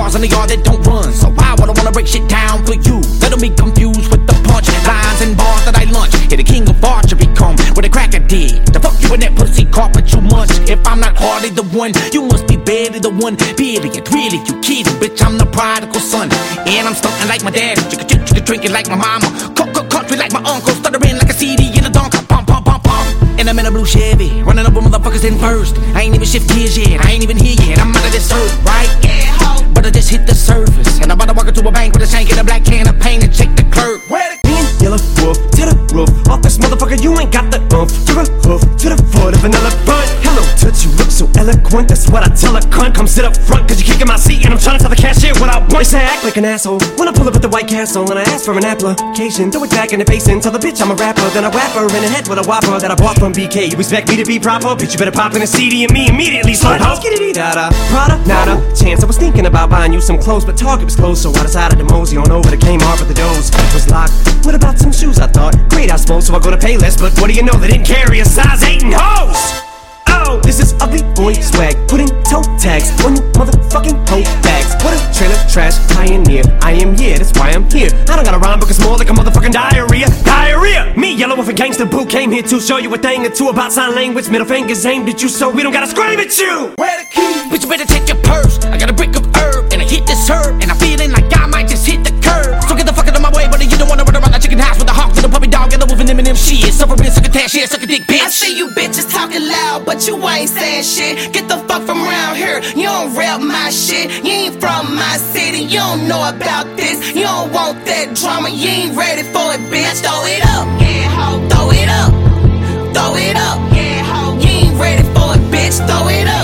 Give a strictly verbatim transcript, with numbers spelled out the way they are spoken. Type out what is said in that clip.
cars in the yard that don't run. So why would I wanna break shit down for you? Let me confused with the punch lines and bars that I lunch. Here the king of archery come with a cracker dig. The fuck you in that pussy carpet you munch. If I'm not hardly the one, you must be barely the one. Period, really, you kidding, bitch, I'm the prodigal son. And I'm stunting like my daddy, chicka chicka chicka drinking like my mama. Cook cook country like my uncle, stuttering like a C D in a donker. Pump pump pump pump. And I'm in a blue Chevy, running up with motherfuckers in first. I ain't even shift gears yet, I ain't even here yet. I'm out of this earth, right? Yeah, ho. But I just hit the surface, and I'm about to walk into a bank with a shank and a black can of paint and check the clerk. Where the yellow wolf to the roof. Off this motherfucker, you ain't got the oomph. You're a hoof to the foot of an elephant. Hello, touch, you look so eloquent. That's what I tell a cunt. Come sit up front, cause you're kicking my seat. And I'm trying to tell the cashier what I want. They say I act like an asshole when I pull up at the White Castle and I ask for an application. Throw it back in the face and tell the bitch I'm a rapper. Then I whap her in the head with a whopper that I bought from B K. You expect me to be proper? Bitch, you better pop in a C D and me immediately start ho. Skitty-dee-da-da, Prada, nada, chance. I was thinking about buying you some clothes, but Target was closed, so I decided to mosey on over to Kmart, but the doors was locked. What about some shoes, I thought? Great, I suppose, so I go to Payless, but what do you know, they didn't carry a size eight and hose! Oh, this is ugly boy swag, putting toe tags on your motherfucking hoe bags. What a trailer trash pioneer, I am, yeah, that's why I'm here. I don't got a rhyme book, it's more like a motherfucking diarrhea. Diarrhea! Me, Yellow Wolf and Gangsta Boo, came here to show you a thing or two about sign language. Middle fingers aimed at you, so we don't gotta scream at you. Where the keys? Bitch, you better take your purse. I got a brick of herb, and I hit this herb, and I'm feeling like I might just hit the curb. So get the fuck out of my way, buddy, you don't wanna run around that chicken house with the hawk to the puppy dog, and the wolf and them and them shit. Suffer bitch, suck a tash, shit, suck a dick, bitch. I see you bitches talking loud, but you ain't saying shit. Get the fuck from around here, you don't rep my shit. You ain't from my city, you don't know about this. You don't want that drama, you ain't ready for it, bitch. Throw it up, yeah, ho. Throw it up, throw it up, yeah, ho. You ain't ready for it, bitch. Throw it up.